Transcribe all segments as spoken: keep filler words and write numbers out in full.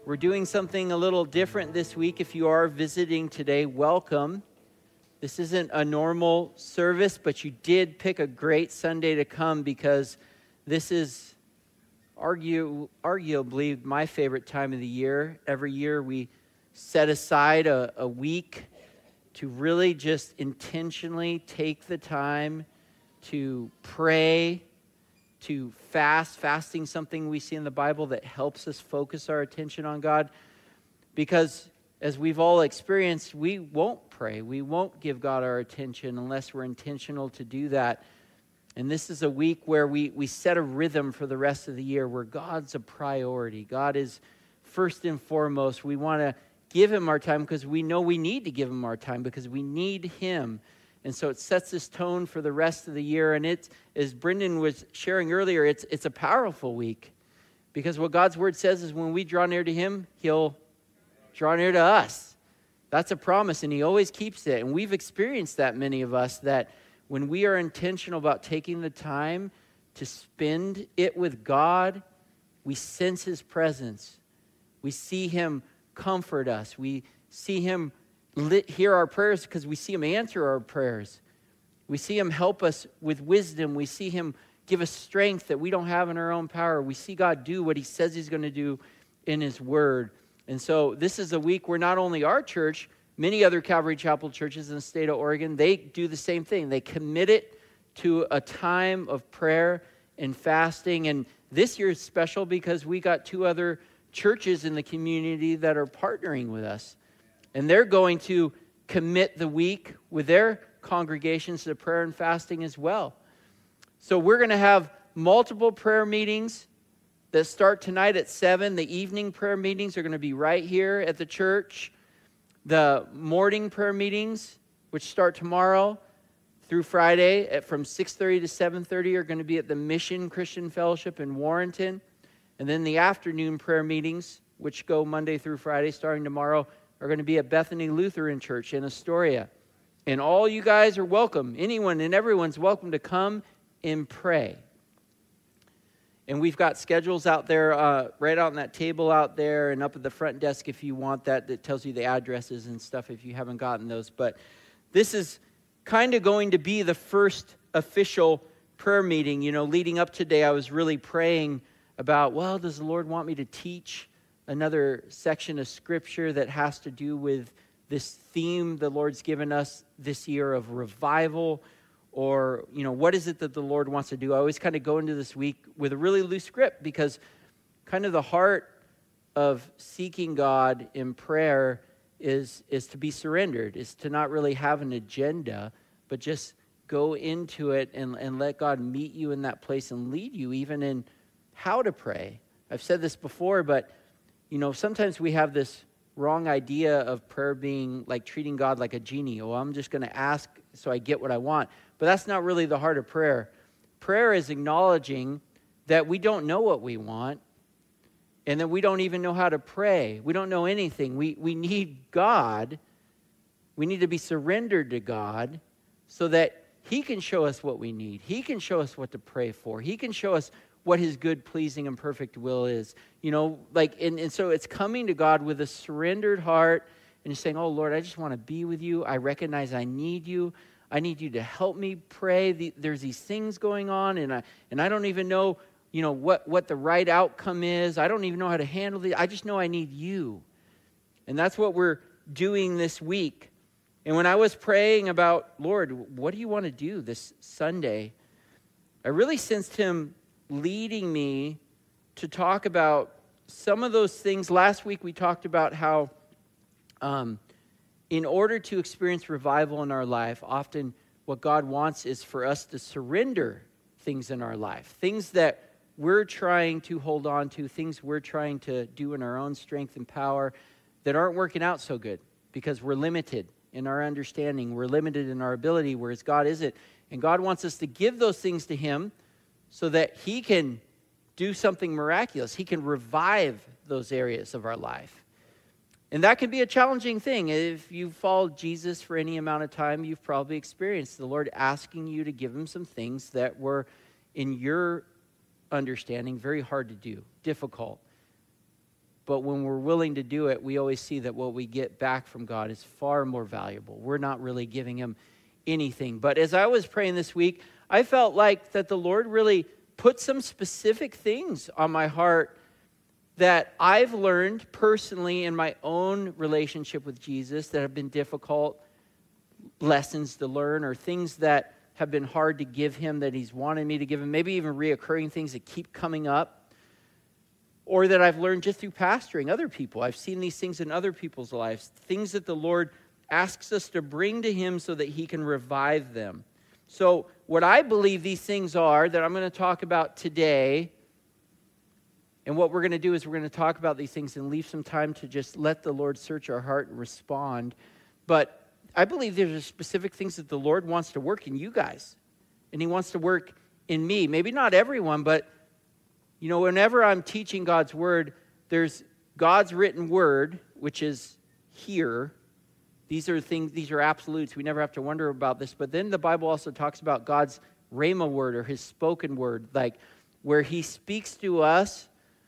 We're doing something a little different this week. If you are visiting today, welcome. This isn't a normal service, but you did pick a great Sunday to come because this is argue, arguably my favorite time of the year. Every year we set aside a, a week to really just intentionally take the time to pray, to fast, fasting something we see in the Bible that helps us focus our attention on God. Because as we've all experienced, we won't pray. We won't give God our attention unless we're intentional to do that. And this is a week where we, we set a rhythm for the rest of the year where God's a priority. God is first and foremost. We want to give him our time because we know we need to give him our time because we need him. And so it sets this tone for the rest of the year. And it's, as Brendan was sharing earlier, it's it's a powerful week. Because what God's word says is when we draw near to him, he'll draw near to us. That's a promise, and he always keeps it. And we've experienced that, many of us, that when we are intentional about taking the time to spend it with God, we sense his presence. We see him comfort us. We see him Lit, hear our prayers because we see him answer our prayers. We see him help us with wisdom. We see him give us strength that we don't have in our own power. We see God do what he says he's going to do in his word. And so this is a week where not only our church, many other Calvary Chapel churches in the state of Oregon, they do the same thing. They commit it to a time of prayer and fasting. And this year is special because we got two other churches in the community that are partnering with us. And they're going to commit the week with their congregations to prayer and fasting as well. So we're going to have multiple prayer meetings that start tonight at seven. The evening prayer meetings are going to be right here at the church. The morning prayer meetings, which start tomorrow through Friday at from six thirty to seven thirty, are going to be at the Mission Christian Fellowship in Warrenton. And then the afternoon prayer meetings, which go Monday through Friday starting tomorrow, are going to be at Bethany Lutheran Church in Astoria. And all you guys are welcome. Anyone and everyone's welcome to come and pray. And we've got schedules out there, uh, right out on that table out there and up at the front desk if you want that. That tells you the addresses and stuff if you haven't gotten those. But this is kind of going to be the first official prayer meeting. You know, leading up today, I was really praying about, well, does the Lord want me to teach another section of scripture that has to do with this theme the Lord's given us this year of revival? Or, you know, what is it that the Lord wants to do? I always kind of go into this week with a really loose grip because kind of the heart of seeking God in prayer is, is to be surrendered, is to not really have an agenda, but just go into it and, and let God meet you in that place and lead you even in how to pray. I've said this before, but you know, sometimes we have this wrong idea of prayer being like treating God like a genie. Oh, I'm just going to ask so I get what I want. But that's not really the heart of prayer. Prayer is acknowledging that we don't know what we want and that we don't even know how to pray. We don't know anything. We, we need God. We need to be surrendered to God so that he can show us what we need. He can show us what to pray for. He can show us what his good, pleasing, and perfect will is. You know, like, and, and so it's coming to God with a surrendered heart and just saying, oh, Lord, I just want to be with you. I recognize I need you. I need you to help me pray. The, there's these things going on, and I and I don't even know, you know, what, what the right outcome is. I don't even know how to handle it. I just know I need you. And that's what we're doing this week. And when I was praying about, Lord, what do you want to do this Sunday? I really sensed him leading me to talk about some of those things. Last week we talked about how um, in order to experience revival in our life, often what God wants is for us to surrender things in our life, things that we're trying to hold on to, things we're trying to do in our own strength and power that aren't working out so good because we're limited in our understanding, we're limited in our ability, whereas God isn't. And God wants us to give those things to him so that he can do something miraculous. He can revive those areas of our life. And that can be a challenging thing. If you've followed Jesus for any amount of time, you've probably experienced the Lord asking you to give him some things that were, in your understanding, very hard to do, difficult. But when we're willing to do it, we always see that what we get back from God is far more valuable. We're not really giving him anything. But as I was praying this week, I felt like that the Lord really put some specific things on my heart that I've learned personally in my own relationship with Jesus that have been difficult lessons to learn, or things that have been hard to give him that he's wanted me to give him, maybe even reoccurring things that keep coming up, or that I've learned just through pastoring other people. I've seen these things in other people's lives, things that the Lord asks us to bring to him so that he can revive them. So what I believe these things are that I'm going to talk about today, and what we're going to do is we're going to talk about these things and leave some time to just let the Lord search our heart and respond. But I believe there's specific things that the Lord wants to work in you guys, and he wants to work in me. Maybe not everyone, but you know, whenever I'm teaching God's word, there's God's written word, which is here. These are things, these are absolutes. We never have to wonder about this. But then the Bible also talks about God's rhema word, or his spoken word, like where he speaks to us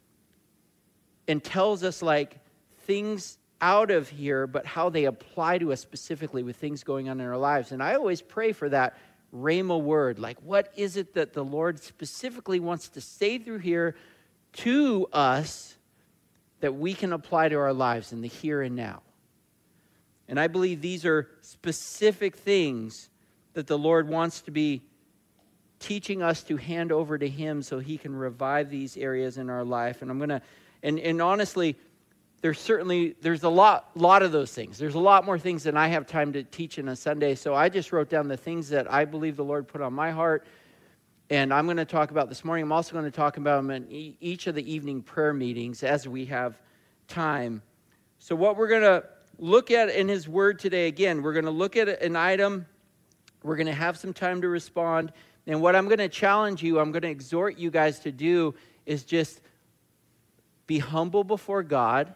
and tells us like things out of here, but how they apply to us specifically with things going on in our lives. And I always pray for that rhema word. Like, what is it that the Lord specifically wants to say through here to us that we can apply to our lives in the here and now? And I believe these are specific things that the Lord wants to be teaching us to hand over to him so he can revive these areas in our life. And I'm going to, and, and honestly, There's certainly, there's a lot, lot of those things. There's a lot more things than I have time to teach in a Sunday. So I just wrote down the things that I believe the Lord put on my heart. And I'm going to talk about this morning. I'm also going to talk about them in e- each of the evening prayer meetings as we have time. So what we're going to look at in his word today, again, we're going to look at an item. We're going to have some time to respond. And what I'm going to challenge you, I'm going to exhort you guys to do is just be humble before God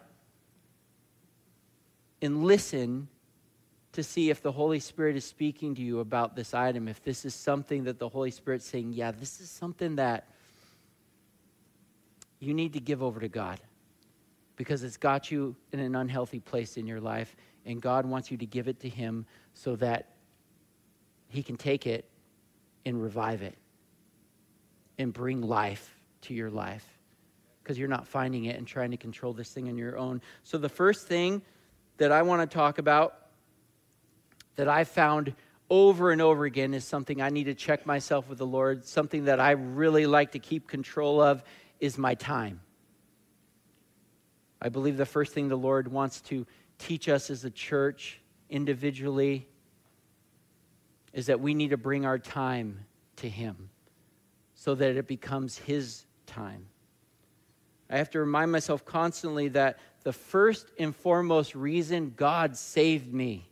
and listen to see if the Holy Spirit is speaking to you about this item, if this is something that the Holy Spirit's saying, yeah, this is something that you need to give over to God because it's got you in an unhealthy place in your life, and God wants you to give it to him so that he can take it and revive it and bring life to your life, because you're not finding it and trying to control this thing on your own. So the first thing that I want to talk about that I found over and over again is something I need to check myself with the Lord, something that I really like to keep control of is my time. I believe the first thing the Lord wants to teach us as a church individually is that we need to bring our time to him so that it becomes his time. I have to remind myself constantly that the first and foremost reason God saved me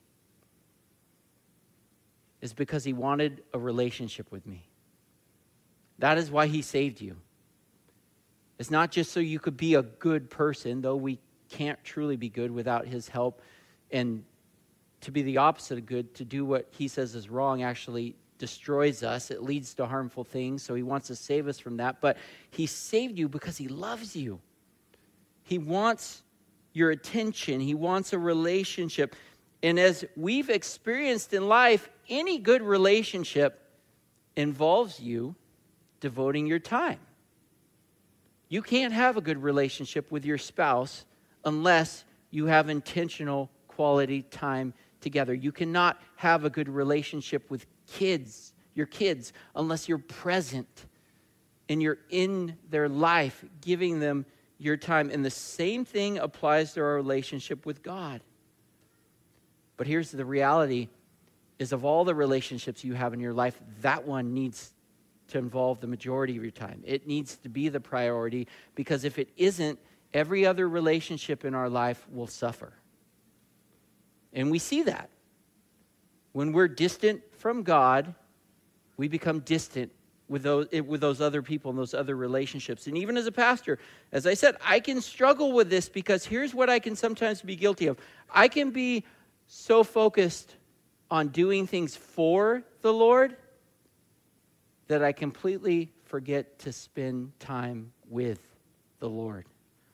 is because he wanted a relationship with me. That is why he saved you. It's not just so you could be a good person, though we can't truly be good without his help. And to be the opposite of good, to do what he says is wrong, actually destroys us. It leads to harmful things, so he wants to save us from that. But he saved you because he loves you. He wants your attention. He wants a relationship. And as we've experienced in life, any good relationship involves you devoting your time. You can't have a good relationship with your spouse unless you have intentional quality time together. You cannot have a good relationship with kids, your kids, unless you're present and you're in their life, giving them your time. And the same thing applies to our relationship with God. But here's the reality, is of all the relationships you have in your life, that one needs to involve the majority of your time. It needs to be the priority, because if it isn't, every other relationship in our life will suffer. And we see that. When we're distant from God, we become distant with those, with those other people and those other relationships. And even as a pastor, as I said, I can struggle with this, because here's what I can sometimes be guilty of. I can be so focused on doing things for the Lord that I completely forget to spend time with the Lord.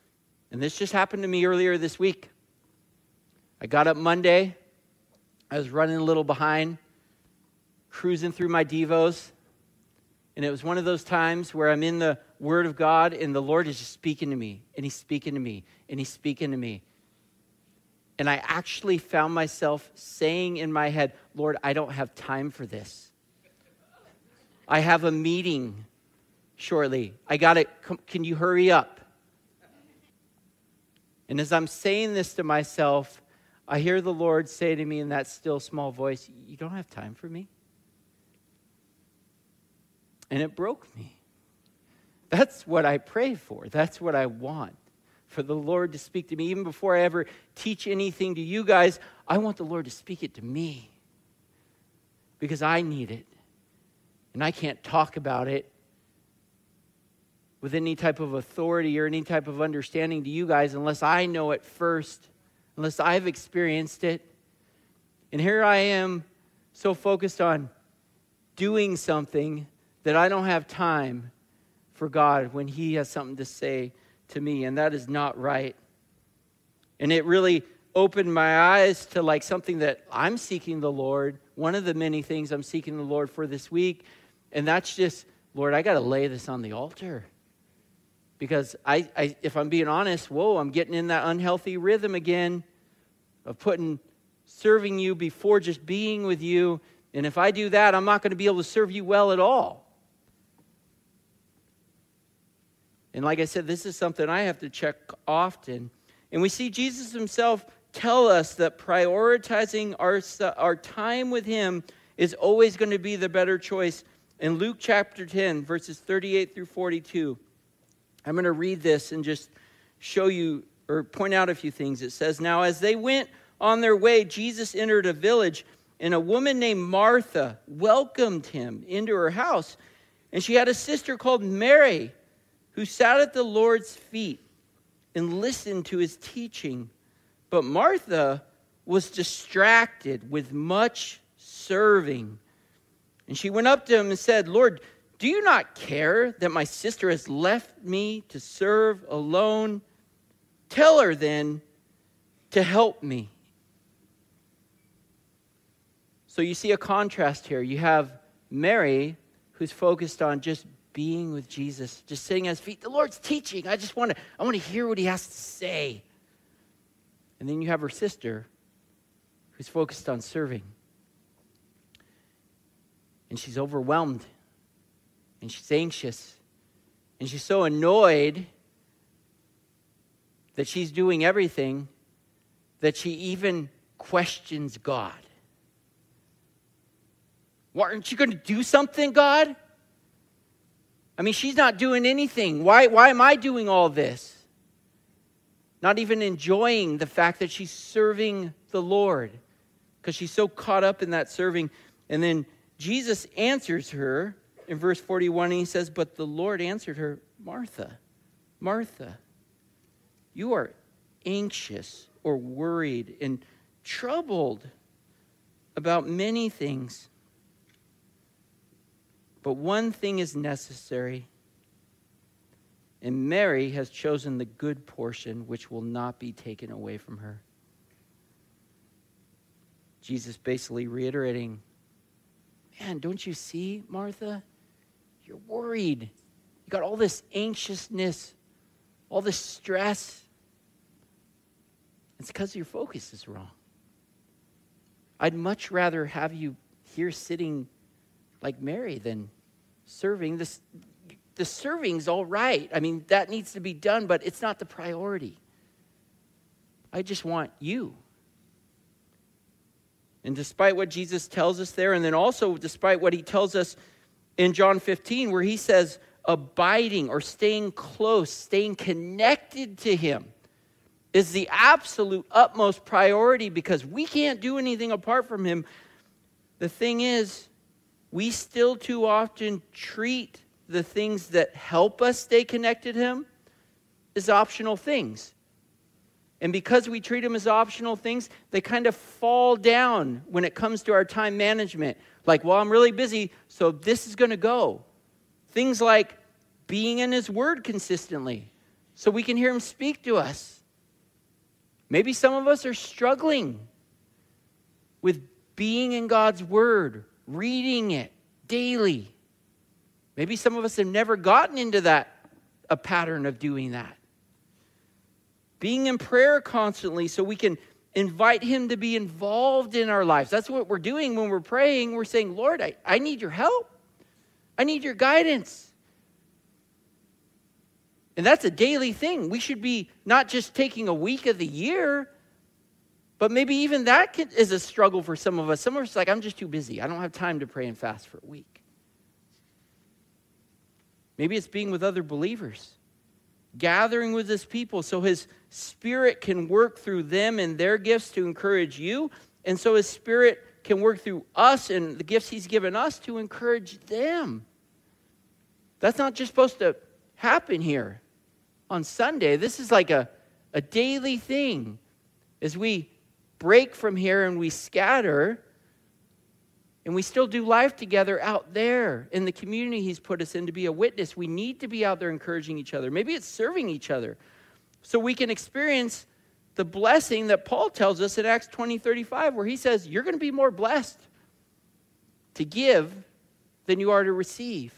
And this just happened to me earlier this week. I got up Monday. I was running a little behind, cruising through my devos. And it was one of those times where I'm in the Word of God and the Lord is just speaking to me. And He's speaking to me. And He's speaking to me. And I actually found myself saying in my head, Lord, I don't have time for this. I have a meeting shortly. I got it. Can you hurry up? And as I'm saying this to myself, I hear the Lord say to me in that still small voice, you don't have time for me? And it broke me. That's what I pray for. That's what I want. For the Lord to speak to me. Even before I ever teach anything to you guys, I want the Lord to speak it to me. Because I need it. And I can't talk about it with any type of authority or any type of understanding to you guys unless I know it first, unless I've experienced it. And here I am so focused on doing something that I don't have time for God when He has something to say to me, and that is not right. And it really opened my eyes to like something that I'm seeking the Lord, one of the many things I'm seeking the Lord for this week, and that's just, Lord, I got to lay this on the altar. Because I, I, if I'm being honest, whoa, I'm getting in that unhealthy rhythm again of putting serving you before just being with you. And if I do that, I'm not going to be able to serve you well at all. And like I said, this is something I have to check often. And we see Jesus Himself tell us that prioritizing our, our time with Him is always going to be the better choice. In Luke chapter ten, verses thirty-eight through forty-two, I'm going to read this and just show you or point out a few things. It says, now as they went on their way, Jesus entered a village, and a woman named Martha welcomed Him into her house. And she had a sister called Mary, who sat at the Lord's feet and listened to His teaching. But Martha was distracted with much serving. And she went up to Him and said, Lord, do you not care that my sister has left me to serve alone? Tell her then to help me. So you see a contrast here. You have Mary, who's focused on just being with Jesus, just sitting at His feet. The Lord's teaching. I just want to, I want to hear what He has to say. And then you have her sister, who's focused on serving. And she's overwhelmed. And she's anxious. And she's so annoyed that she's doing everything that she even questions God. Why aren't you going to do something, God? I mean, she's not doing anything. Why, why am I doing all this? Not even enjoying the fact that she's serving the Lord because she's so caught up in that serving. And then Jesus answers her in verse forty-one, and He says, but the Lord answered her, Martha, Martha, you are anxious or worried and troubled about many things. But one thing is necessary, and Mary has chosen the good portion, which will not be taken away from her. Jesus basically reiterating, man, don't you see, Martha? You're worried. You got all this anxiousness, all this stress. It's because your focus is wrong. I'd much rather have you here sitting like Mary than serving. This, the serving's all right. I mean, that needs to be done, but it's not the priority. I just want you. And despite what Jesus tells us there, and then also despite what He tells us in John fifteen, where He says abiding or staying close, staying connected to Him is the absolute utmost priority because we can't do anything apart from Him. The thing is, we still too often treat the things that help us stay connected to Him as optional things. And because we treat them as optional things, they kind of fall down when it comes to our time management. Like, well, I'm really busy, so this is going to go. Things like being in His Word consistently. so we can hear him speak to us. Maybe some of us are struggling with being in God's word, reading it daily. Maybe some of us have never gotten into that, a pattern of doing that. Being in prayer constantly so we can invite him to be involved in our lives. That's what we're doing when we're praying. We're saying, Lord, I, I need your help. I need your guidance. And that's a daily thing. We should be not just taking a week of the year, but maybe even that can, is a struggle for some of us. Some of us are like, I'm just too busy. I don't have time to pray and fast for a week. Maybe it's being with other believers, gathering with his people so his Spirit can work through them and their gifts to encourage you. And so his Spirit can work through us and the gifts he's given us to encourage them. That's not just supposed to happen here on Sunday. This is like a, a daily thing. As we break from here and we scatter, and we still do life together out there in the community he's put us in to be a witness. We need to be out there encouraging each other. Maybe it's serving each other so we can experience the blessing that Paul tells us in Acts twenty thirty-five, where he says, you're going to be more blessed to give than you are to receive.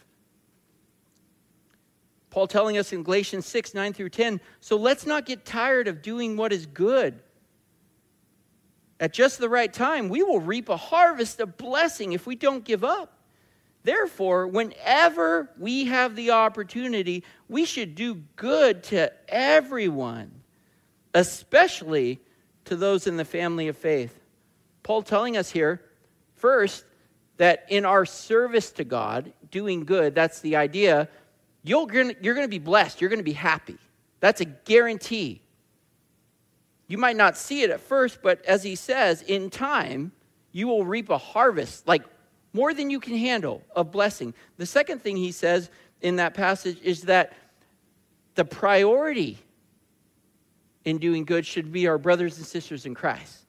Paul telling us in Galatians six, nine through ten, so let's not get tired of doing what is good. At just the right time, we will reap a harvest of blessing if we don't give up. Therefore, whenever we have the opportunity, we should do good to everyone, especially to those in the family of faith. Paul telling us here, first, that in our service to God, doing good, that's the idea, you're going you're going to be blessed. You're going to be happy. That's a guarantee. You might not see it at first, but as he says, in time, you will reap a harvest, like more than you can handle, of blessing. The second thing he says in that passage is that the priority in doing good should be our brothers and sisters in Christ.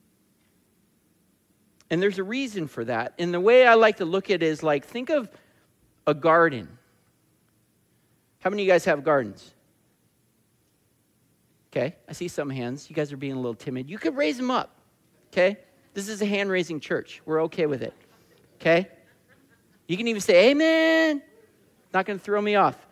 And there's a reason for that. And the way I like to look at it is like, think of a garden. How many of you guys have gardens? Okay, I see some hands. You guys are being a little timid. You could raise them up, okay? This is a hand-raising church. We're okay with it, okay? You can even say, amen. Not going to throw me off.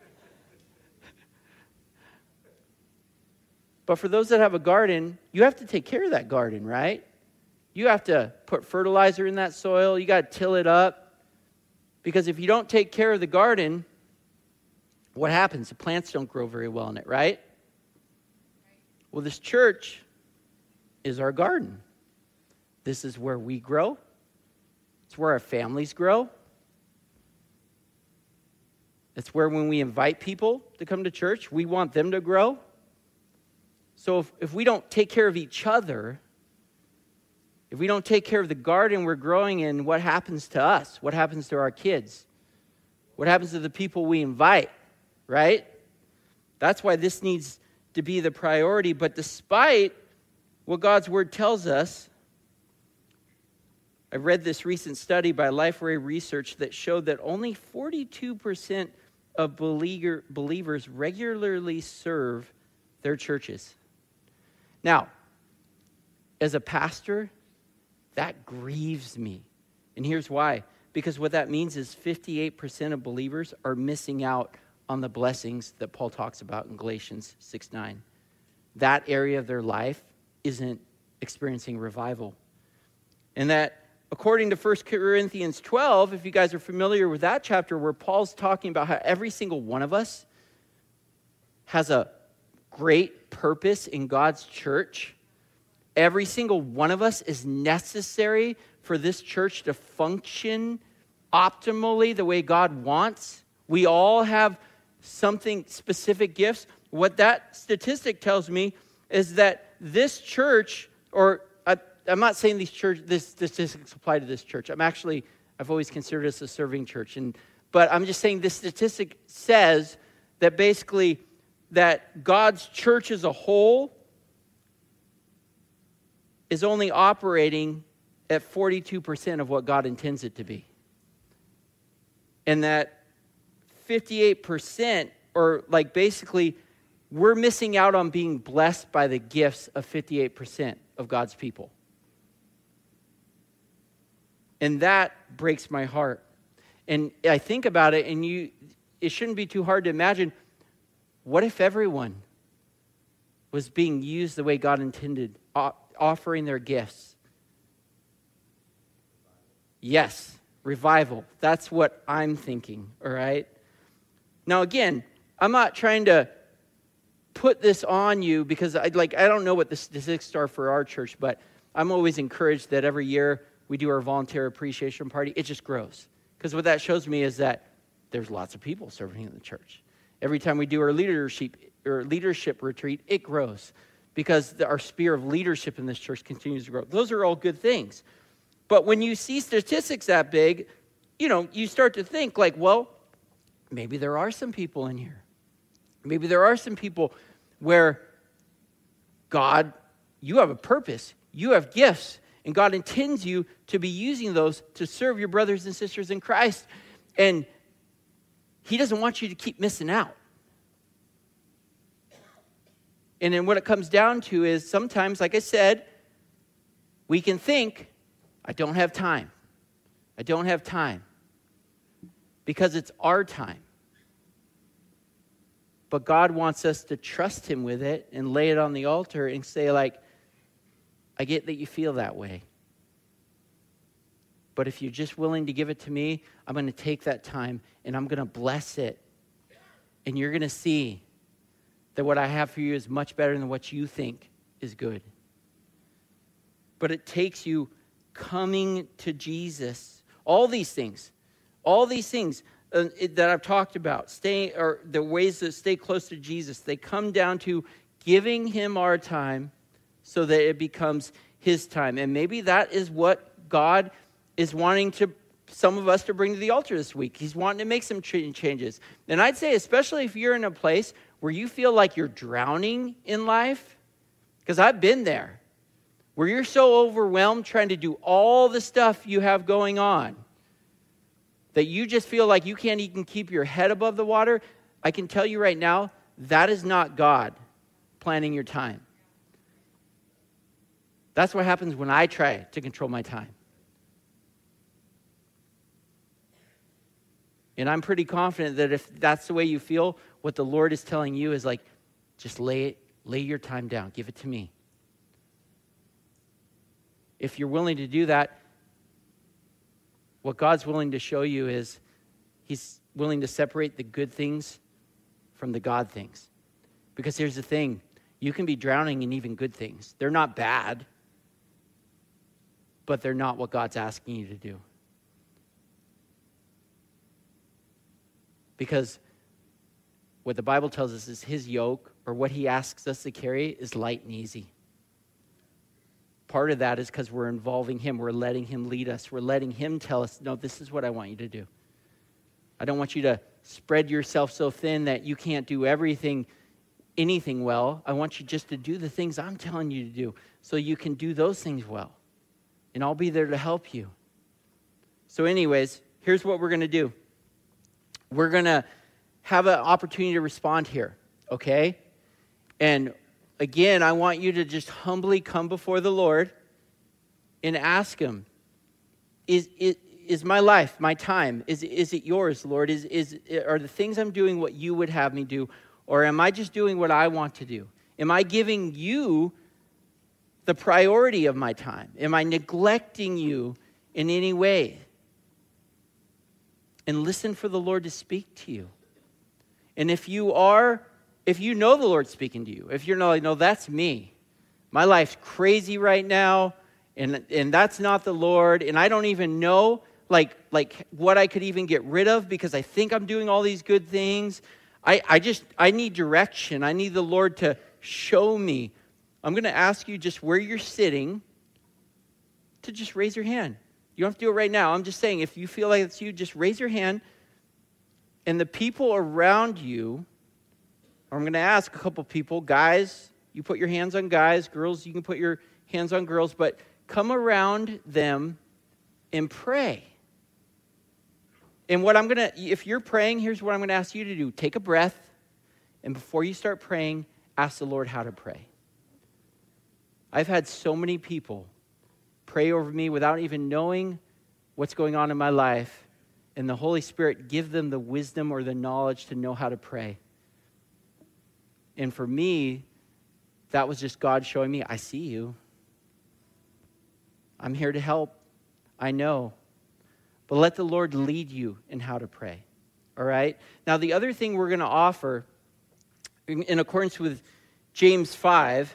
But for those that have a garden, you have to take care of that garden, right? You have to put fertilizer in that soil. You got to till it up. Because if you don't take care of the garden, what happens? The plants don't grow very well in it, right? Well, this church is our garden. This is where we grow. It's where our families grow. It's where when we invite people to come to church, we want them to grow. So if, if we don't take care of each other, if we don't take care of the garden we're growing in, what happens to us? What happens to our kids? What happens to the people we invite, right? That's why this needs to be the priority. But despite what God's word tells us, I read this recent study by Lifeway Research that showed that only forty-two percent of believer, believers regularly serve their churches. Now, as a pastor, that grieves me. And here's why. Because what that means is fifty-eight percent of believers are missing out on the blessings that Paul talks about in Galatians six nine. That area of their life isn't experiencing revival. And that, according to First Corinthians twelve, if you guys are familiar with that chapter where Paul's talking about how every single one of us has a great purpose in God's church. Every single one of us is necessary for this church to function optimally the way God wants. We all have something specific gifts. What that statistic tells me is that this church, or I, I'm not saying these church, this statistics apply to this church. I'm actually, I've always considered us a serving church. And but I'm just saying this statistic says that basically that God's church as a whole is only operating at forty-two percent of what God intends it to be. And that fifty-eight percent, or like basically we're missing out on being blessed by the gifts of fifty-eight percent of God's people. And that breaks my heart. And I think about it, and you, it shouldn't be too hard to imagine, what if everyone was being used the way God intended, offering their gifts? Yes, revival. That's what I'm thinking, all right? Now, again, I'm not trying to put this on you because I like I don't know what the statistics are for our church, but I'm always encouraged that every year we do our volunteer appreciation party. It just grows. Because what that shows me is that there's lots of people serving in the church. Every time we do our leadership or leadership retreat, it grows because the, our sphere of leadership in this church continues to grow. Those are all good things. But when you see statistics that big, you know, you start to think like, well, maybe there are some people in here. Maybe there are some people where God, you have a purpose, you have gifts, and God intends you to be using those to serve your brothers and sisters in Christ. And he doesn't want you to keep missing out. And then what it comes down to is sometimes, like I said, we can think, I don't have time. I don't have time. Because it's our time. But God wants us to trust him with it and lay it on the altar and say like, I get that you feel that way. But if you're just willing to give it to me, I'm going to take that time and I'm going to bless it. And you're going to see that what I have for you is much better than what you think is good. But it takes you coming to Jesus. All these things, all these things uh, it, that I've talked about, staying, or the ways to stay close to Jesus, they come down to giving him our time so that it becomes his time. And maybe that is what God is wanting to some of us to bring to the altar this week. He's wanting to make some changes. And I'd say, especially if you're in a place where you feel like you're drowning in life, because I've been there, where you're so overwhelmed trying to do all the stuff you have going on that you just feel like you can't even keep your head above the water. I can tell you right now, that is not God planning your time. That's what happens when I try to control my time. And I'm pretty confident that if that's the way you feel, what the Lord is telling you is like, just lay it, lay your time down. Give it to me. If you're willing to do that, what God's willing to show you is he's willing to separate the good things from the God things. Because here's the thing. You can be drowning in even good things. They're not bad, but they're not what God's asking you to do. Because what the Bible tells us is his yoke, or what he asks us to carry, is light and easy. Part of that is because we're involving him. We're letting him lead us. We're letting him tell us, no, this is what I want you to do. I don't want you to spread yourself so thin that you can't do everything, anything well. I want you just to do the things I'm telling you to do so you can do those things well. And I'll be there to help you. So anyways, here's what we're going to do. We're going to have an opportunity to respond here, okay? And again, I want you to just humbly come before the Lord and ask him, is, is, is my life, my time, is, is it yours, Lord? Is, is, are the things I'm doing what you would have me do? Or am I just doing what I want to do? Am I giving you the priority of my time? Am I neglecting you in any way? And listen for the Lord to speak to you. And if you are, if you know the Lord speaking to you, if you're not like, no, that's me. My life's crazy right now, and, and that's not the Lord, and I don't even know like, like what I could even get rid of because I think I'm doing all these good things. I, I just, I need direction. I need the Lord to show me. I'm going to ask you just where you're sitting to just raise your hand. You don't have to do it right now. I'm just saying, if you feel like it's you, just raise your hand. And the people around you, or I'm going to ask a couple people, guys, you put your hands on guys. Girls, you can put your hands on girls. But come around them and pray. And what I'm going to, if you're praying, here's what I'm going to ask you to do. Take a breath And before you start praying, ask the Lord how to pray. I've had so many people pray over me without even knowing what's going on in my life, and the Holy Spirit give them the wisdom or the knowledge to know how to pray. And for me, that was just God showing me, I see you. I'm here to help. I know. But let the Lord lead you in how to pray. All right? Now, the other thing we're going to offer, in, in accordance with James five,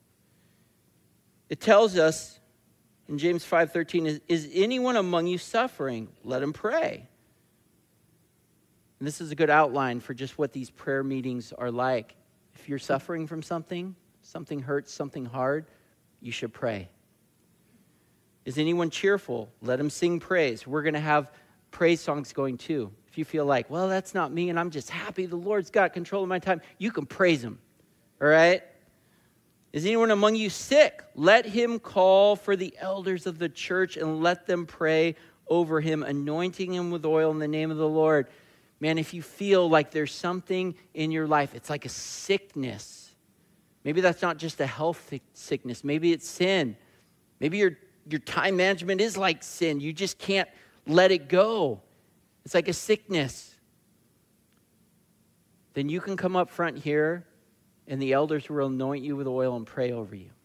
it tells us in James five thirteen, is, is anyone among you suffering? Let him pray. And this is a good outline for just what these prayer meetings are like. If you're suffering from something, something hurts, something hard, you should pray. Is anyone cheerful? Let him sing praise. We're going to have praise songs going too. If you feel like, well, that's not me and I'm just happy the Lord's got control of my time, you can praise him. All right? Is anyone among you sick? Let him call for the elders of the church and let them pray over him, anointing him with oil in the name of the Lord. Man, if you feel like there's something in your life, it's like a sickness. Maybe that's not just a health sickness. Maybe it's sin. Maybe your, your time management is like sin. You just can't let it go. It's like a sickness. Then you can come up front here, and the elders will anoint you with oil and pray over you.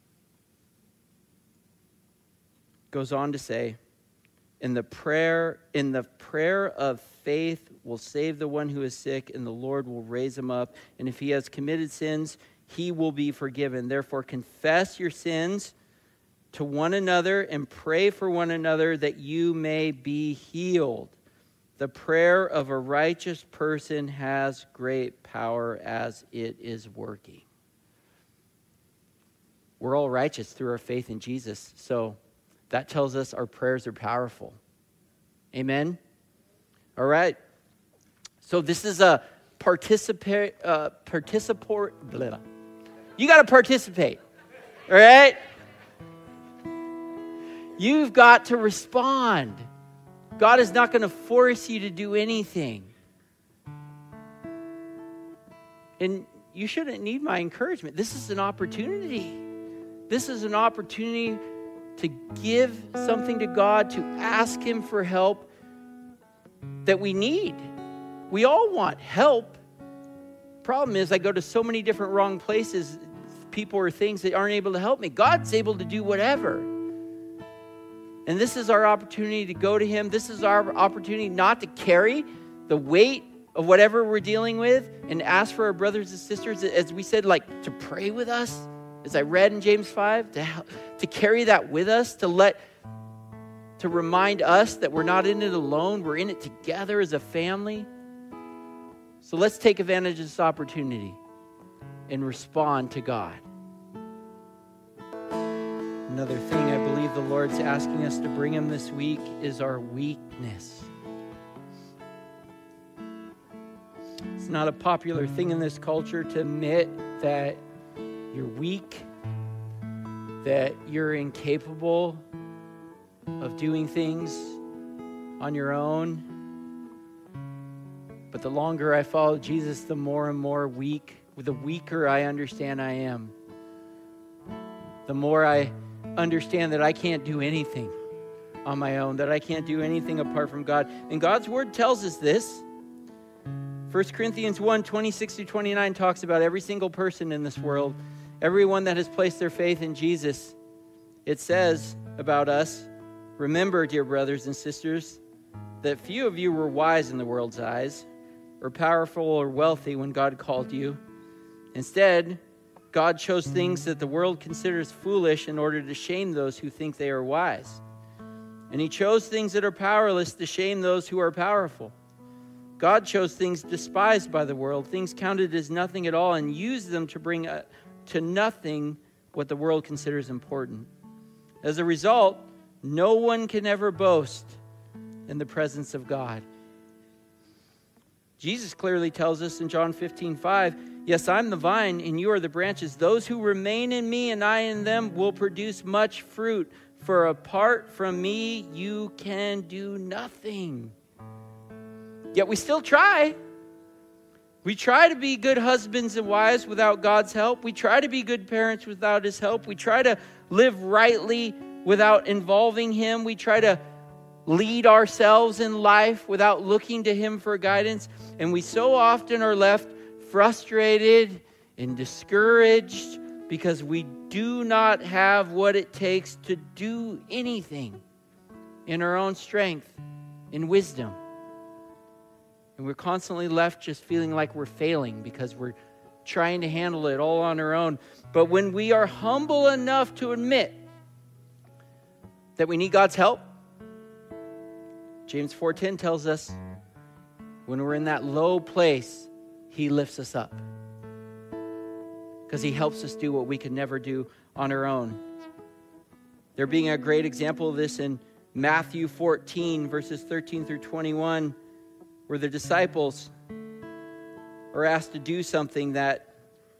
Goes on to say, in the prayer, in the prayer of faith will save the one who is sick, and the Lord will raise him up. And if he has committed sins, he will be forgiven. Therefore, confess your sins to one another and pray for one another that you may be healed. The prayer of a righteous person has great power as it is working. We're all righteous through our faith in Jesus. So that tells us our prayers are powerful. Amen? All right. So this is a participate, uh, participate, blah. You got to participate. All right? You've got to respond. God is not going to force you to do anything. And you shouldn't need my encouragement. This is an opportunity. This is an opportunity to give something to God, to ask him for help that we need. We all want help. Problem is, I go to so many different wrong places, people or things that aren't able to help me. God's able to do whatever. And this is our opportunity to go to him. This is our opportunity not to carry the weight of whatever we're dealing with and ask for our brothers and sisters, as we said, like to pray with us, as I read in James five, to, to carry that with us, to let, to remind us that we're not in it alone. We're in it together as a family. So let's take advantage of this opportunity and respond to God. Another thing I believe the Lord's asking us to bring him this week is our weakness. It's not a popular thing in this culture to admit that you're weak, that you're incapable of doing things on your own. But the longer I follow Jesus, the more and more weak, the weaker I understand I am. The more I understand that I can't do anything on my own, that I can't do anything apart from God. And God's word tells us this. First Corinthians one, twenty-six through twenty-nine talks about every single person in this world, everyone that has placed their faith in Jesus. It says about us, remember, dear brothers and sisters, that few of you were wise in the world's eyes, or powerful or wealthy when God called you. Instead, God chose things that the world considers foolish in order to shame those who think they are wise. And he chose things that are powerless to shame those who are powerful. God chose things despised by the world, things counted as nothing at all, and used them to bring uh, to nothing what the world considers important. As a result, no one can ever boast in the presence of God. Jesus clearly tells us in John fifteen five, yes, I'm the vine and you are the branches. Those who remain in me and I in them will produce much fruit. For apart from me, you can do nothing. Yet we still try. We try to be good husbands and wives without God's help. We try to be good parents without his help. We try to live rightly without involving him. We try to lead ourselves in life without looking to him for guidance. And we so often are left frustrated and discouraged because we do not have what it takes to do anything in our own strength and wisdom. And we're constantly left just feeling like we're failing because we're trying to handle it all on our own. But when we are humble enough to admit that we need God's help, James four ten tells us when we're in that low place, he lifts us up. Because he helps us do what we could never do on our own. There being a great example of this in Matthew fourteen, verses thirteen through twenty-one, where the disciples are asked to do something that,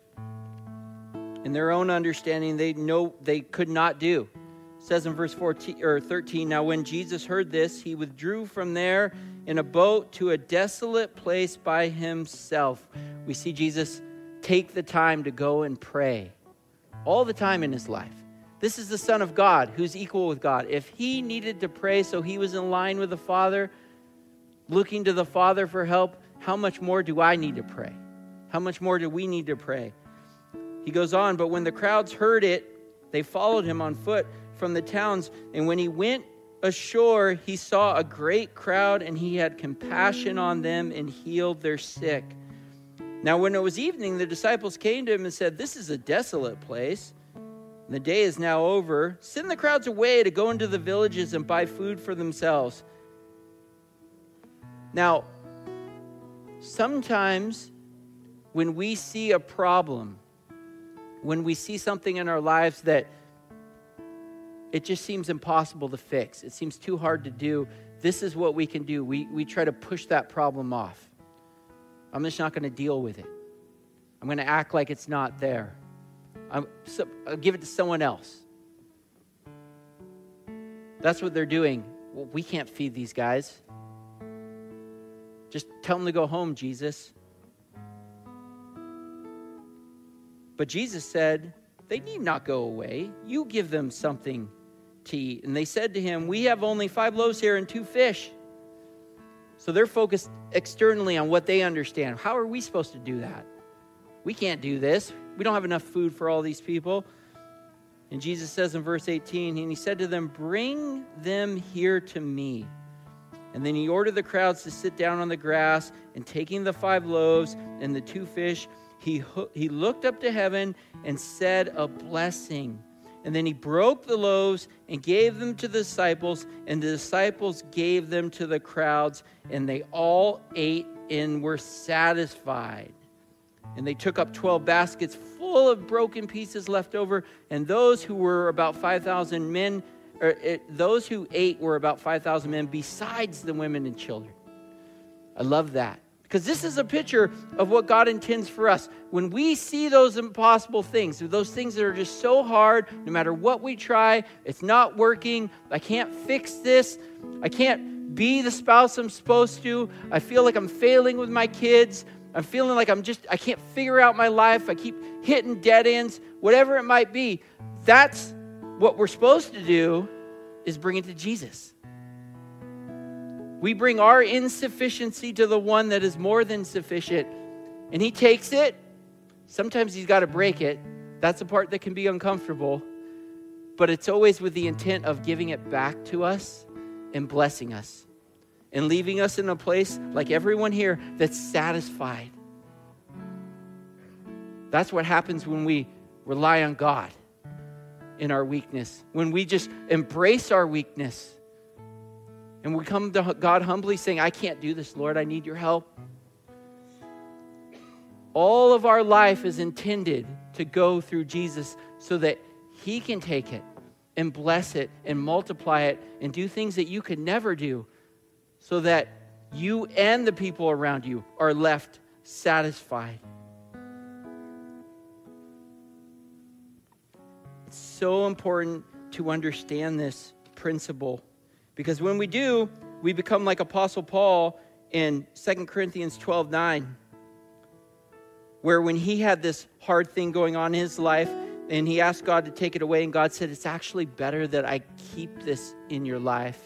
in their own understanding, they know they could not do. It says in verse fourteen or thirteen, now when Jesus heard this, he withdrew from there in a boat to a desolate place by himself. We see Jesus take the time to go and pray all the time in his life. This is the Son of God who's equal with God. If he needed to pray so he was in line with the Father, looking to the Father for help, how much more do I need to pray? How much more do we need to pray? He goes on, but when the crowds heard it, they followed him on foot from the towns. And when he went ashore, he saw a great crowd, and he had compassion on them and healed their sick. Now, when it was evening, the disciples came to him and said, this is a desolate place, and the day is now over. Send the crowds away to go into the villages and buy food for themselves. Now, sometimes when we see a problem, when we see something in our lives that it just seems impossible to fix, it seems too hard to do, this is what we can do. We, we try to push that problem off. I'm just not going to deal with it. I'm going to act like it's not there. I'm, so, I'll give it to someone else. That's what they're doing. Well, we can't feed these guys. Just tell them to go home, Jesus. But Jesus said, they need not go away. You give them something to eat. And they said to him, we have only five loaves here and two fish. So they're focused externally on what they understand. How are we supposed to do that? We can't do this. We don't have enough food for all these people. And Jesus says in verse eighteen, and he said to them, bring them here to me. And then he ordered the crowds to sit down on the grass, and taking the five loaves and the two fish, he, he looked up to heaven and said a blessing. And then he broke the loaves and gave them to the disciples, and the disciples gave them to the crowds, and they all ate and were satisfied. And they took up twelve baskets full of broken pieces left over, and those who were about five thousand men, or it, those who ate were about five thousand men, besides the women and children. I love that. Because this is a picture of what God intends for us. When we see those impossible things, those things that are just so hard, no matter what we try, it's not working, I can't fix this, I can't be the spouse I'm supposed to, I feel like I'm failing with my kids, I'm feeling like I'm just, I can't figure out my life, I keep hitting dead ends, whatever it might be, that's what we're supposed to do, is bring it to Jesus. We bring our insufficiency to the one that is more than sufficient. And he takes it. Sometimes he's got to break it. That's the part that can be uncomfortable. But it's always with the intent of giving it back to us and blessing us. And leaving us in a place, like everyone here, that's satisfied. That's what happens when we rely on God in our weakness. When we just embrace our weakness. And we come to God humbly saying, I can't do this, Lord. I need your help. All of our life is intended to go through Jesus so that he can take it and bless it and multiply it and do things that you could never do so that you and the people around you are left satisfied. It's so important to understand this principle. Because when we do, we become like Apostle Paul in Second Corinthians twelve nine. where when he had this hard thing going on in his life and he asked God to take it away, and God said, it's actually better that I keep this in your life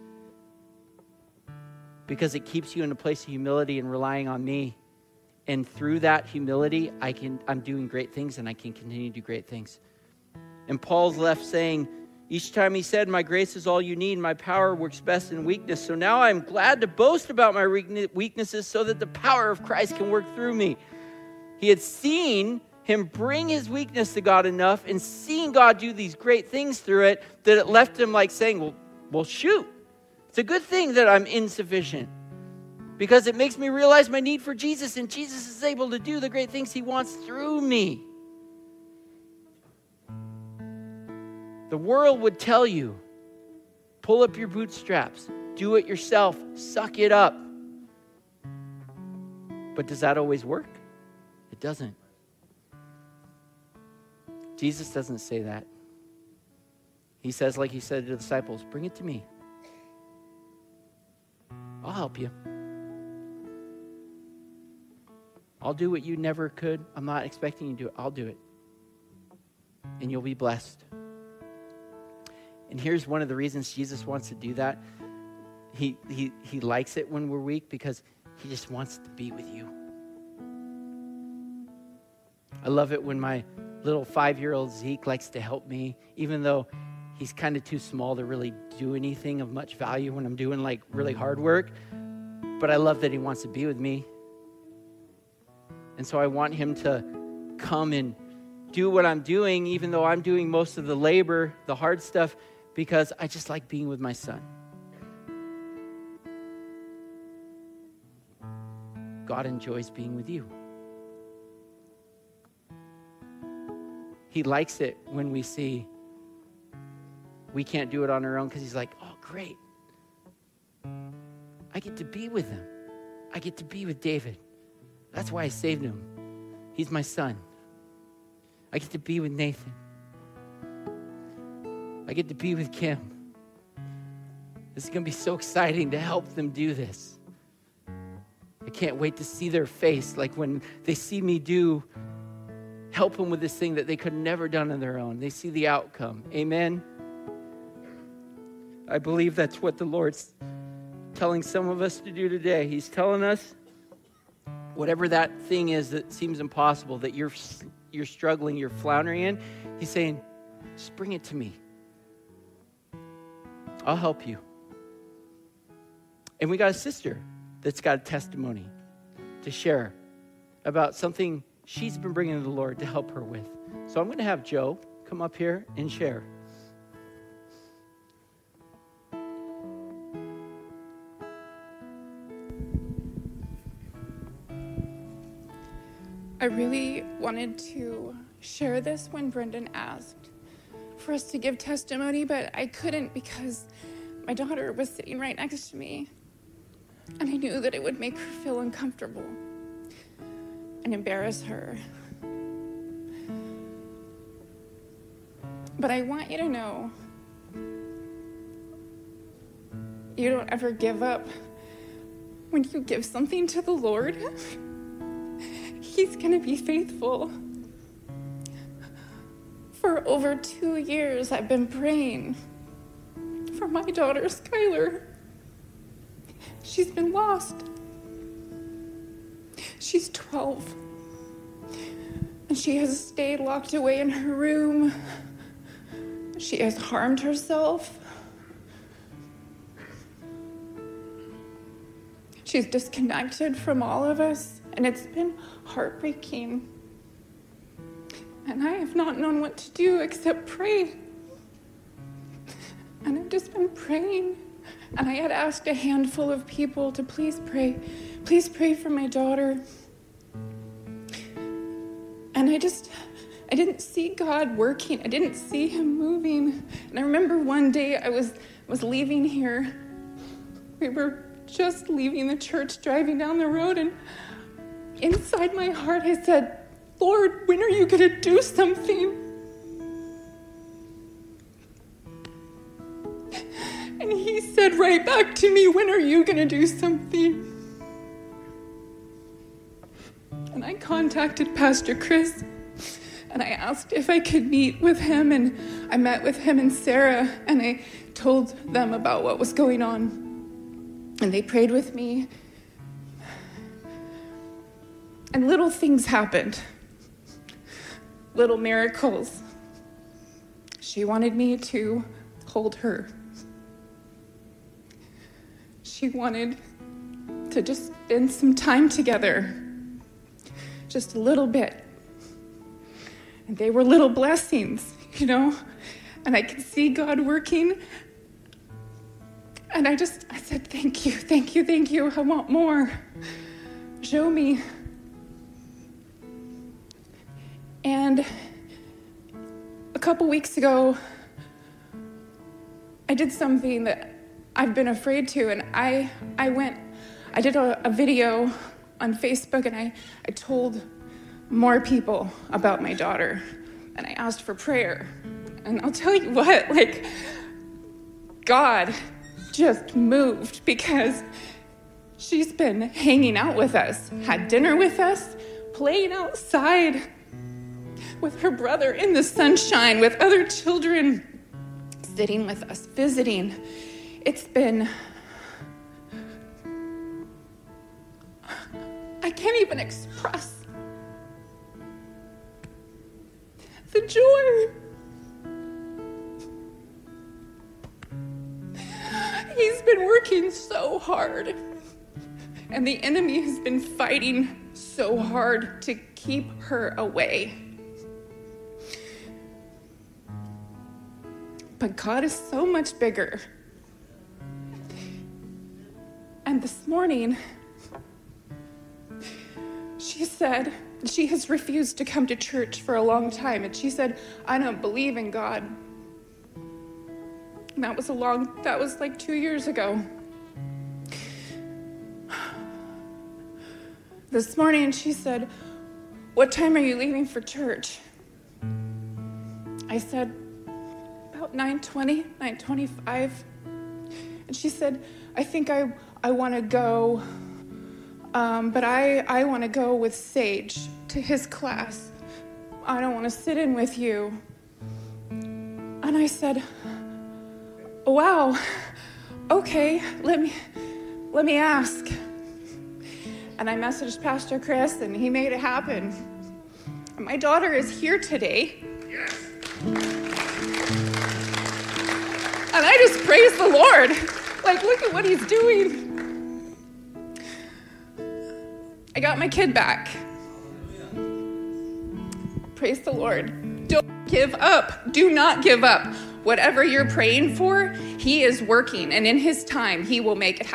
because it keeps you in a place of humility and relying on me. And through that humility, I can, I'm doing great things and I can continue to do great things. And Paul's left saying, each time he said, my grace is all you need, my power works best in weakness. So now I'm glad to boast about my weaknesses so that the power of Christ can work through me. He had seen him bring his weakness to God enough and seen God do these great things through it that it left him like saying, well, well, shoot, it's a good thing that I'm insufficient because it makes me realize my need for Jesus, and Jesus is able to do the great things he wants through me. The world would tell you, pull up your bootstraps, do it yourself, suck it up. But does that always work? It doesn't. Jesus doesn't say that. He says, like he said to the disciples, bring it to me. I'll help you. I'll do what you never could. I'm not expecting you to do it. I'll do it. And you'll be blessed. And here's one of the reasons Jesus wants to do that. He, he, he likes it when we're weak because he just wants to be with you. I love it when my little five-year-old Zeke likes to help me, even though he's kind of too small to really do anything of much value when I'm doing like really hard work. But I love that he wants to be with me. And so I want him to come and do what I'm doing, even though I'm doing most of the labor, the hard stuff, because I just like being with my son. God enjoys being with you. He likes it when we see we can't do it on our own because he's like, oh, great. I get to be with him. I get to be with David. That's why I saved him. He's my son. I get to be with Nathan. I get to be with Kim. This is going to be so exciting to help them do this. I can't wait to see their face, like when they see me do, help them with this thing that they could have never done on their own. They see the outcome. Amen? I believe that's what the Lord's telling some of us to do today. He's telling us whatever that thing is that seems impossible, that you're you're struggling, you're floundering in, he's saying, just bring it to me. I'll help you. And we got a sister that's got a testimony to share about something she's been bringing to the Lord to help her with. So I'm going to have Joe come up here and share. I really wanted to share this when Brendan asked for us to give testimony, but I couldn't because my daughter was sitting right next to me, and I knew that it would make her feel uncomfortable and embarrass her. But I want you to know, you don't ever give up. When you give something to the Lord, He's going to be faithful. For over two years, I've been praying for my daughter, Skylar. She's been lost. She's twelve. And she has stayed locked away in her room. She has harmed herself. She's disconnected from all of us. And it's been heartbreaking. And I have not known what to do except pray. And I've just been praying. And I had asked a handful of people to please pray. Please pray for my daughter. And I just, I didn't see God working. I didn't see him moving. And I remember one day I was, was leaving here. We were just leaving the church, driving down the road, and inside my heart, I said, Lord, when are you going to do something? And he said right back to me, when are you going to do something? And And I contacted Pastor Chris, and I asked if I could meet with him, and I met with him and Sarah, and I told them about what was going on. And they prayed with me. And little things happened. Little miracles. She wanted me to hold her. She wanted to just spend some time together. Just a little bit. And they were little blessings, you know? And I could see God working. And I just, I said, thank you, thank you, thank you. I want more. Show me. And a couple weeks ago, I did something that I've been afraid to, and I I went, I did a, a video on Facebook, and I, I told more people about my daughter, and I asked for prayer. And I'll tell you what, like, God just moved, because she's been hanging out with us, had dinner with us, playing outside with her brother in the sunshine, with other children, sitting with us, visiting. It's been, I can't even express the joy. He's been working so hard, and the enemy has been fighting so hard to keep her away. But God is so much bigger. And this morning, she said, she has refused to come to church for a long time. And she said, I don't believe in God. And that was a long, that was like two years ago. This morning, she said, what time are you leaving for church? I said, about nine twenty, nine twenty-five. And she said, I think I, I want to go, um, but I, I want to go with Sage to his class. I don't want to sit in with you. And I said, wow, okay, let me, let me ask. And I messaged Pastor Chris, and he made it happen. And my daughter is here today. Yes. And I just praise the Lord. Like, look at what he's doing. I got my kid back. Praise the Lord. Don't give up. Do not give up. Whatever you're praying for, he is working. And in his time, he will make it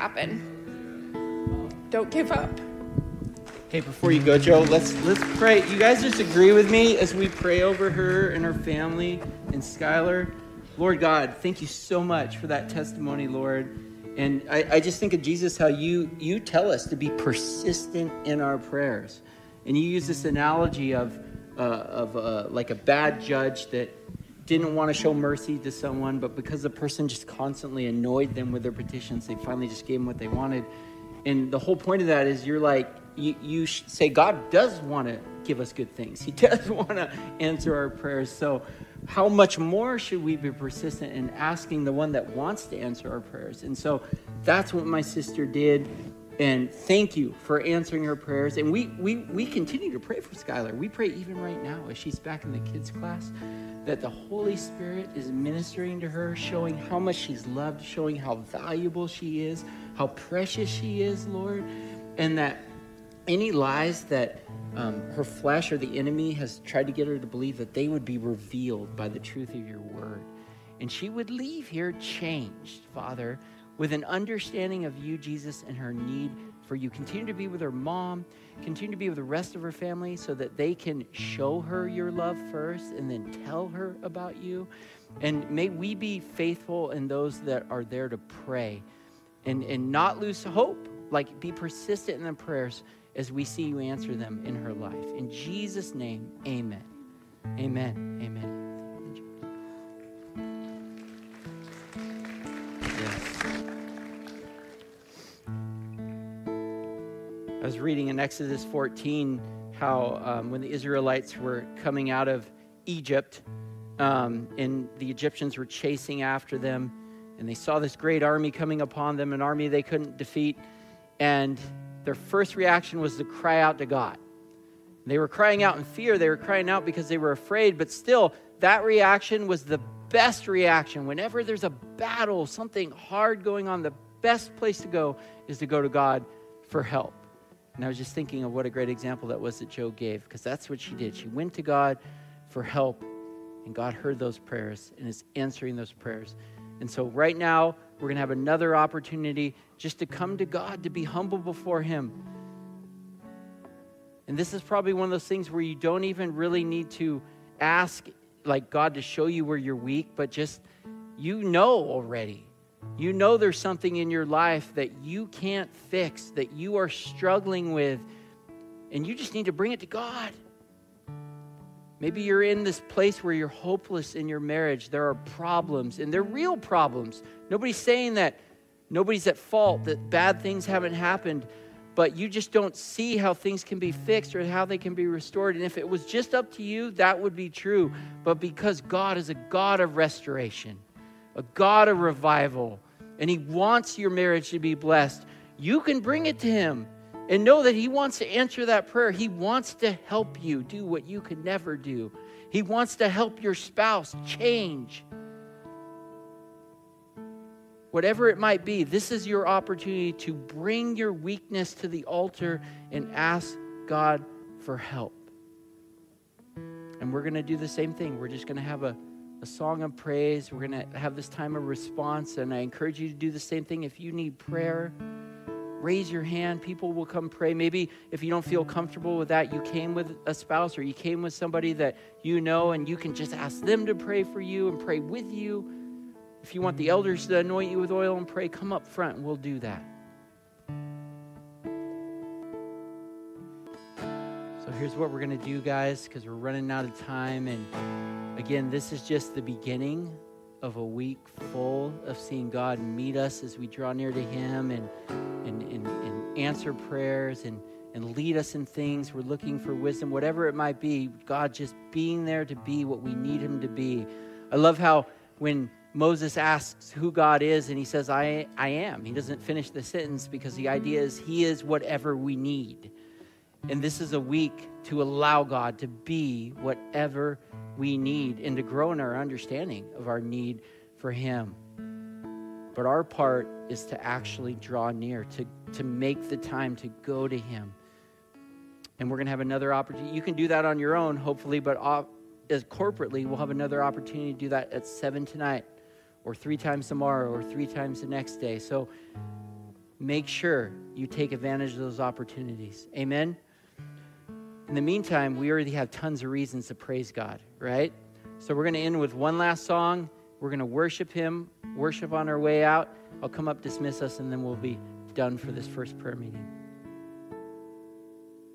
happen. Don't give up. Hey, before you go, Joe, let's let's pray. You guys just agree with me as we pray over her and her family and Skylar. Lord God, thank you so much for that testimony, Lord. And I, I just think of Jesus, how you you tell us to be persistent in our prayers. And you use this analogy of uh, of uh, like a bad judge that didn't want to show mercy to someone, but because the person just constantly annoyed them with their petitions, they finally just gave them what they wanted. And the whole point of that is you're like, you, you say God does want to give us good things. He does want to answer our prayers. So how much more should we be persistent in asking the one that wants to answer our prayers? And so that's what my sister did. And thank you for answering her prayers. And we we we continue to pray for Skylar. We pray even right now as she's back in the kids' class that the Holy Spirit is ministering to her, showing how much she's loved, showing how valuable she is, how precious she is, Lord. And that any lies that um, her flesh or the enemy has tried to get her to believe, that they would be revealed by the truth of your word. And she would leave here changed, Father, with an understanding of you, Jesus, and her need for you. Continue to be with her mom. Continue to be with the rest of her family so that they can show her your love first and then tell her about you. And may we be faithful in those that are there to pray and, and not lose hope. Like, be persistent in the prayers as we see you answer them in her life. In Jesus' name, amen. Amen. Amen. I was reading in Exodus fourteen how um, when the Israelites were coming out of Egypt, um, and the Egyptians were chasing after them, and they saw this great army coming upon them, an army they couldn't defeat, and their first reaction was to cry out to God. They were crying out in fear. They were crying out because they were afraid, but still, that reaction was the best reaction. Whenever there's a battle, something hard going on, the best place to go is to go to God for help. And I was just thinking of what a great example that was that Joe gave, because that's what she did. She went to God for help, and God heard those prayers and is answering those prayers. And so right now, we're going to have another opportunity just to come to God, to be humble before Him. And this is probably one of those things where you don't even really need to ask like God to show you where you're weak, but just, you know already. You know there's something in your life that you can't fix, that you are struggling with, and you just need to bring it to God. Maybe you're in this place where you're hopeless in your marriage. There are problems, and they're real problems. Nobody's saying that nobody's at fault, that bad things haven't happened, but you just don't see how things can be fixed or how they can be restored. And if it was just up to you, that would be true. But because God is a God of restoration, a God of revival, and He wants your marriage to be blessed, you can bring it to Him and know that He wants to answer that prayer. He wants to help you do what you could never do. He wants to help your spouse change. Whatever it might be, this is your opportunity to bring your weakness to the altar and ask God for help. And we're going to do the same thing. We're just going to have a, a song of praise. We're going to have this time of response. And I encourage you to do the same thing. If you need prayer, raise your hand. People will come pray. Maybe if you don't feel comfortable with that, you came with a spouse or you came with somebody that you know, and you can just ask them to pray for you and pray with you. If you want the elders to anoint you with oil and pray, come up front and we'll do that. So here's what we're going to do, guys, because we're running out of time. And again, this is just the beginning of a week full of seeing God meet us as we draw near to Him and, and, and, and answer prayers and, and lead us in things. We're looking for wisdom, whatever it might be. God just being there to be what we need Him to be. I love how when Moses asks who God is, and he says, I, I am. He doesn't finish the sentence because the idea is He is whatever we need. And this is a week to allow God to be whatever we need and to grow in our understanding of our need for Him. But our part is to actually draw near, to, to make the time to go to Him. And we're going to have another opportunity. You can do that on your own, hopefully, but as corporately, we'll have another opportunity to do that at seven tonight, or three times tomorrow, or three times the next day. So make sure you take advantage of those opportunities. Amen? In the meantime, we already have tons of reasons to praise God, right? So we're going to end with one last song. We're going to worship Him, worship on our way out. I'll come up, dismiss us, and then we'll be done for this first prayer meeting.